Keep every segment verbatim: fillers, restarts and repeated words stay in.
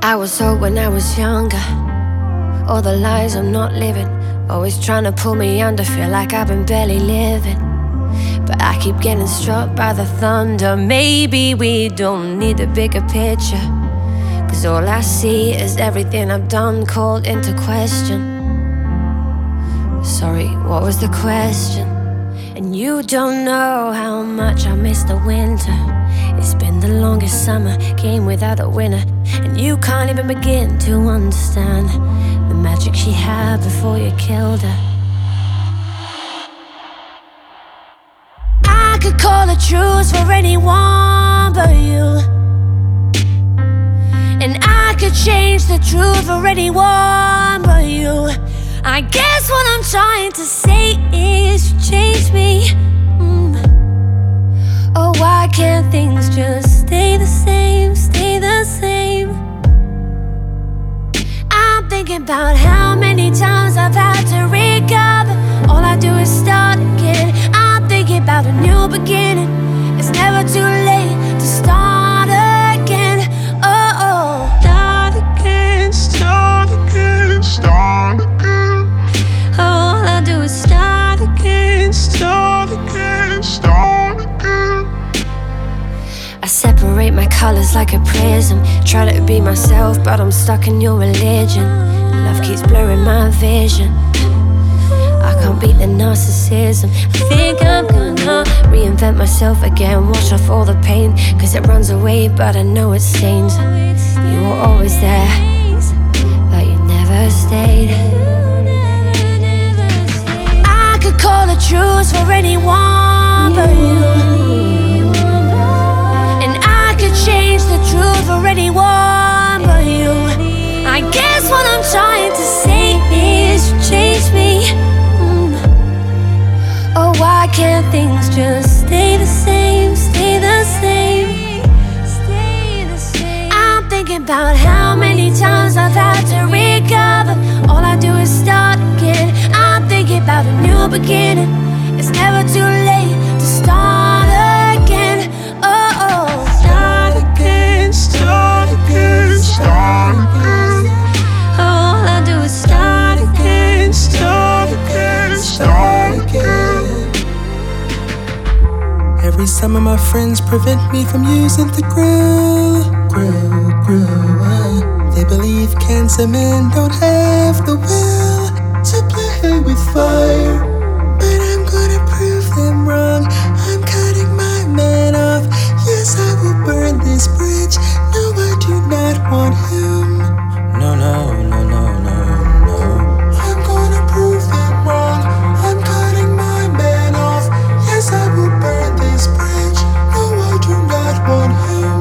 I was told when I was younger, all the lies I'm not living, always trying to pull me under, feel like I've been barely living. But I keep getting struck by the thunder. Maybe we don't need a bigger picture, 'cause all I see is everything I've done called into question. Sorry, what was the question? And you don't know how much I miss the winter. It's been the longest summer, came without a winner. And you can't even begin to understand the magic she had before you killed her. I could call a truce for anyone but you, and I could change the truth for anyone but you. I guess what I'm trying to say is you changed me. mm. Oh, why can't things just stay the same, stay the same? I'm thinking about how many times I've had to recover. All I do is start again. I'm thinking about a new beginning. It's never too late to start again. Oh, oh. Start again, start again, start again. All I do is start again, start again, start again. I separate my colors like a prism, try to be myself, but I'm stuck in your religion. Love keeps blurring my vision. I can't beat the narcissism. I think I'm gonna reinvent myself again, wash off all the pain, 'cause it runs away, but I know it stains. You were always there, but you never stayed. I could call a truce for anyone but you, and I could change the truth for anyone but you. I guess what I'm trying to say is you changed me. mm. Oh, why can't things just stay the same, stay the same, stay the same? I'm thinking about how many times I've had to recover. All I do is start again. I'm thinking about a new beginning. It's never too late to start again. Oh, oh. Start again, start again, start again. All I do is start again, start again, start again. Every summer my friends prevent me from using the grill, grill, grill. uh. They believe cancer men don't have the will to play with fire, but I'm gonna prove them wrong. I'm cutting my man off. Yes, I will burn this bridge. No, I do not want him. No, no, no, no, no, no. I'm gonna prove them wrong. I'm cutting my man off. Yes, I will burn this bridge. No, I do not want him.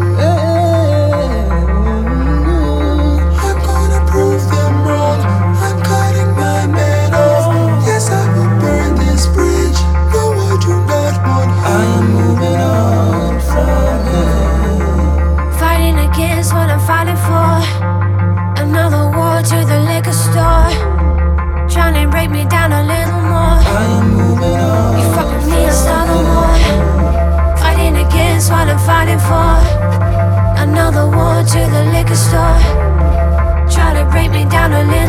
I'm gonna prove them wrong. I'm cutting my man off. Yes, I will burn this bridge. No, I do not want him. I am moving on from him. Fighting against what I'm fighting for. Another war to the liquor store, trying to break me down a little more. I am moving on. You fuck with me, I'll start a war. Fighting against what I'm fighting for. Another war to the liquor store, try to break me down a little